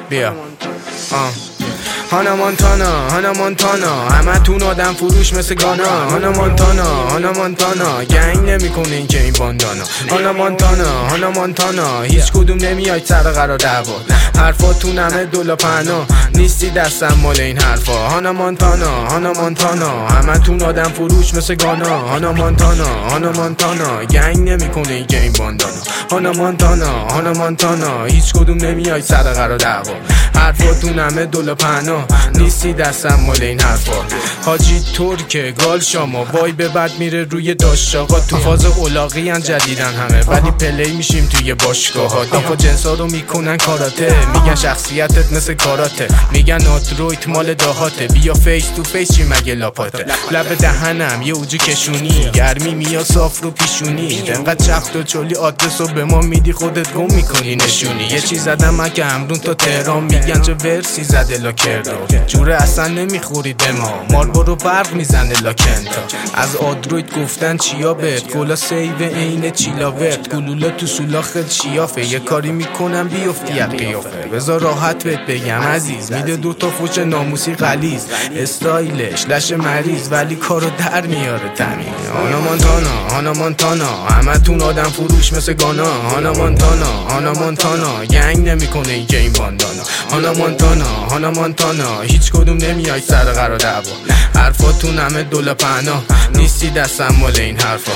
بیا هانا مونتانا همه تون آدم فروش مثل گانا. هانا مونتانا گنگ نمیکنه این که این باندانا. هانا مونتانا هیچ کدوم نمیاید سر قرار دعوا. حرفاتون همه دولا پهنا نیستی دستم مال این حرفا. هانا مونتانا همه تون آدم فروش مثل گانا. هانا مونتانا گنگ نمیکنه این که این باندانا. هانا مونتانا هیچ کدوم نمیاید سر قرار دعوا. حرفاتون همه دولا پهنا نیستی دستم مال این حرفا. حاجی ترکه گال شما وای به بعد میره روی داشت آقا. تو فاز اولاقی ان جدیدن همه ولی پلی میشیم توی باشگاه ها. دافا جنسا رو میکنن کاراته میگن شخصیتت مثل کاراته. میگن آدرویت مال دهاته بیا فیس تو فیس چی مگه لاپاته. لب دهنم یه اوجو کشونی گرمی میا صاف رو پیشونی. انقدر چخت و چولی آدرس رو به ما میدی خودت گم میکنی نشونی. یه چیز زدم من که همرون تا تهران میگن چه ورسی زده لاکردو. جوره اصلا نمیخوری به ما ماربورو برق میزنه لاکنتا. از آدروید گفتن چیا بهت گلا سیو اینه چیلاورد. گلوله تو سولاخت شیافه یه کاری میکنم بیفتی از قیافه. بذار راحت بهت بگم عزیز میده دوتا فوش ناموسی غلیظ. استایلش لش مریض ولی کارو در میاره تمیز. هانا مونتانا همه تون آدم فروش مثل گانا. هانا مونتانا گنگ نمیکنه این که این باندانا. هانا مونتانا هیچ کدوم نمیای سر قرار دعوا. حرفاتون همه دولا پهنا نیستی دستم مال این حرفا.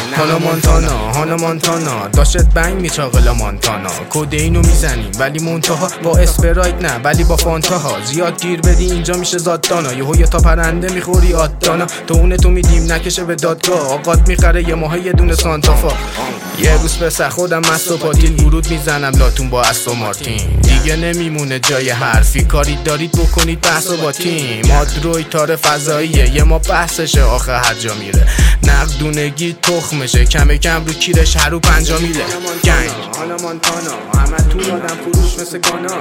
هانا مونتانا داشت بنگ میچاقلا مونتانا. کدینو میزنیم ولی منتها با اسپرایت نه ولی با فانتاها. زیاد گیر بدی اینجا میشه زاددانا. یهو یه تا پرنده میخوری آدانا. تو اونه تو میدیم نکشه به دادگاه. آقات میخره یه ماه یه دونه سانتافا. یه روز پسر خودم مست و پاتیل ورود میزنم لاتون با استو مارتین. دیگه نمیمونه جای حرفی کاری دارید بکنید بحث و با تیم. آدروی تار فضاییه یه ما بحثشه آخه هر جا میره. نقدونگی تخمشه کم کم رو کیرش هر رو 5 میله. گنگ هانا مونتانا همه تون آدم فروش مثل گانا.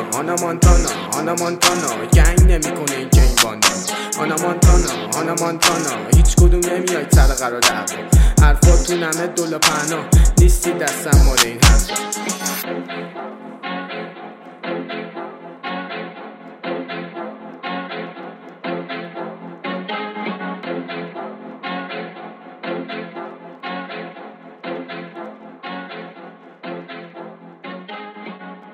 هانا مونتانا گنگ نمیکنه این که این باندانا. هانا مونتانا هیچ کدوم نمیاید سر قرار دعوا. حرفاتون همه دولا پهنا نیستی دستم مال این حرفا.